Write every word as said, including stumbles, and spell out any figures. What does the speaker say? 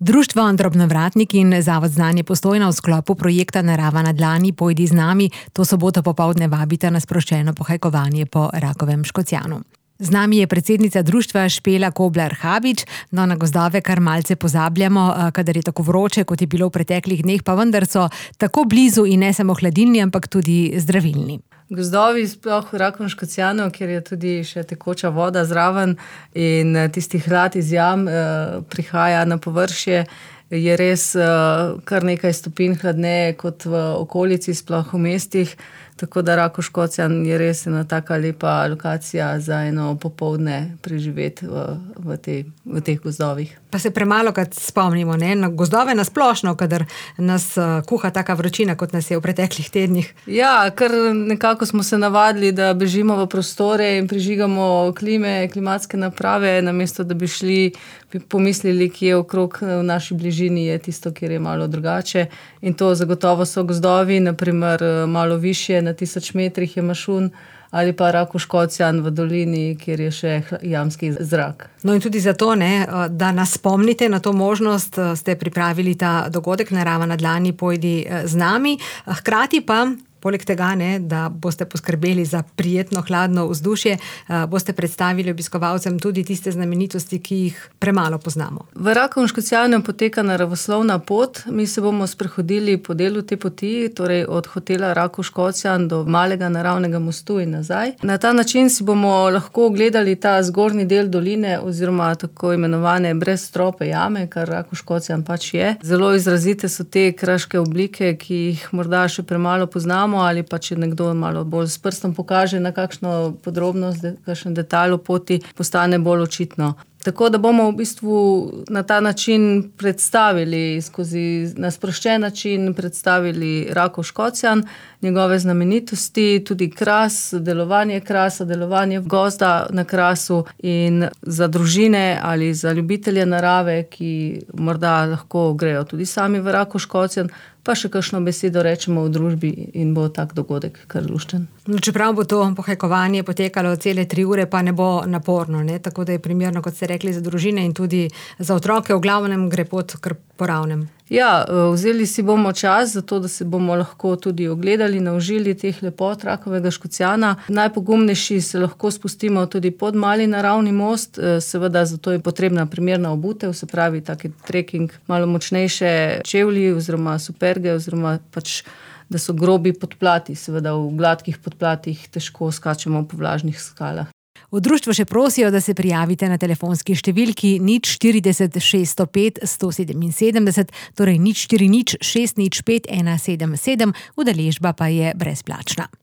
Društvo Drobnovratnik in Zavod Znanje Postojna v sklopu projekta Narava na dlani Pojdi z nami to soboto popoldne vabita na sproščeno pohajkovanje po Rakovem Škocjanu. Z nami je predsednica društva Špela Koblar-Habič. No, na gozdove kar malce pozabljamo, kadar je tako vroče, kot je bilo v preteklih dneh, pa vendar so tako blizu in ne samo hladilni, ampak tudi zdravilni. Gozdovi, sploh v Rakovem Škocjanu, kjer je tudi še tekoča voda zraven in tisti hlad iz jam eh, prihaja na površje, je res eh, kar nekaj stopinj hladneje kot v okolici, sploh v mestih. Tako da Rakov Škocjan je res ena taka lepa lokacija za eno popoldne preživeti v, v, te, v teh gozdovih. Pa se premalokrat spomnimo, ne? Na gozdove na splošno, kadar nas kuha taka vročina, kot nas je v preteklih tednih. Ja, ker nekako smo se navadili, da bežimo v prostore in prižigamo klime, klimatske naprave, namesto da bi šli, bi pomislili, kje okrog v naši bližini je tisto, kjer je malo drugače. In to zagotovo so gozdovi, naprimer malo višje, na tisoč metrih je Mašun, ali pa Rakov Škocjan v dolini, kjer je še jamski zrak. No in tudi zato, ne, da nas spomnite na to možnost, ste pripravili ta dogodek Narava na dlani Pojdi z nami. Hkrati pa, poleg tega, ne, da boste poskrbeli za prijetno hladno vzdušje, boste predstavili obiskovalcem tudi tiste znamenitosti, ki jih premalo poznamo. V Rakovem Škocjanu poteka naravoslovna pot. Mi se bomo sprehodili po delu te poti, torej od hotela Rakov Škocjan do malega naravnega mostu in nazaj. Na ta način si bomo lahko ogledali ta zgornji del doline oziroma tako imenovane brez strope jame, kar Rakov Škocjan pač je. Zelo izrazite so te kraške oblike, ki jih morda še premalo poznamo, ali pa če nekdo malo bolj s prstom pokaže na kakšno podrobnost, kakšen detajl v poti, postane bolj očitno. Tako da bomo v bistvu na ta način predstavili, skozi na sproščen način predstavili Rakov Škocjan, njegove znamenitosti, tudi kras, delovanje krasa, delovanje gozda na krasu in za družine ali za ljubitelje narave, ki morda lahko grejo tudi sami v Rakov Škocjan, pa še kakšno besedo rečemo v družbi in bo tak dogodek kar lušten. No, čeprav bo to pohajkovanje potekalo cele tri ure, pa ne bo naporno, ne? Tako da je primerno, kot ste rekli, za družine in tudi za otroke, v glavnem gre pot kar po ravnem. Ja, vzeli si bomo čas, zato da se bomo lahko tudi ogledali, naužili teh lepot Rakovega Škocjana. Najpogumnejši se lahko spustimo tudi pod mali naravni most, seveda zato je potrebna primerna obutev, se pravi taki trekking, malo močnejše čevlji oziroma superge oziroma pač da so grobi podplati, seveda v gladkih podplatih težko skačemo po vlažnih skalah. V društvu še prosijo, da se prijavite na telefonski številki nič štirideset šeststo pet sto sedeminsedemdeset, torej nič štiri nič šest nič pet ena sedem sedem, udeležba pa je brezplačna.